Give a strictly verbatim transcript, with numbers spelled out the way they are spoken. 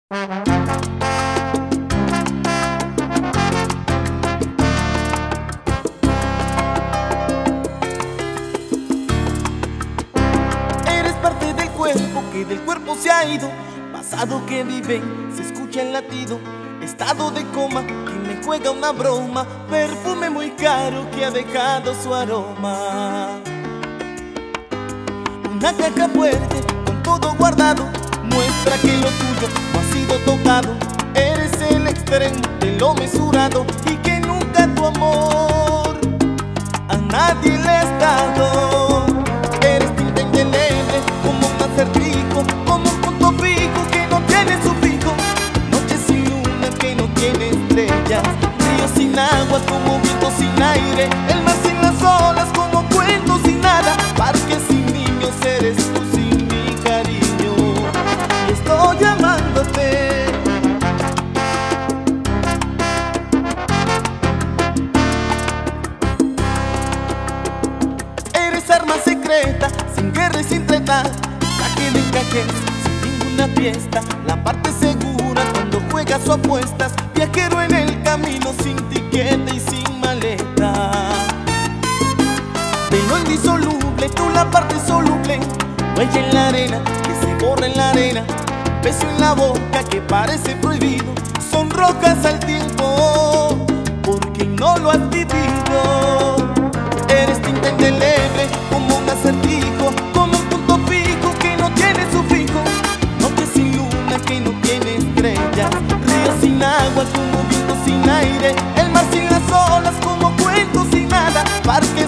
Eres parte del cuerpo que del cuerpo se ha ido, pasado que vive, se escucha el latido, estado de coma que me juega una broma, perfume muy caro que ha dejado su aroma. Una caja fuerte con todo guardado muestra que lo tuyo no ha sido tocado. Eres el extremo de lo mesurado y que nunca tu amor a nadie le has dado. Eres tinta indeleble como un acertijo, como un punto fijo que no tiene sufijo. Noche sin luna que no tiene estrellas, río sin agua como viento sin aire, el mar sin las olas como cuento sin nada, parque sin niños, eres tú sin mi cariño y estoy llamándote. Eres arma secreta, sin guerra y sin treta, traje de encajes, sin ninguna fiesta, la parte segura cuando juegas o apuestas, viajero en el camino sin tiquete y sin maleta. De lo indisoluble, tú la parte soluble, huella en la arena, que se borra en la arena, beso en la boca que parece prohibido, sonrojas al tiempo, porque no lo has vivido. Eres tinta indeleble como un acertijo, como un punto fijo que no tiene sufijo. Noche sin luna que no tiene estrellas, río sin agua como viento sin aire, el mar sin las olas como cuento sin nada, parque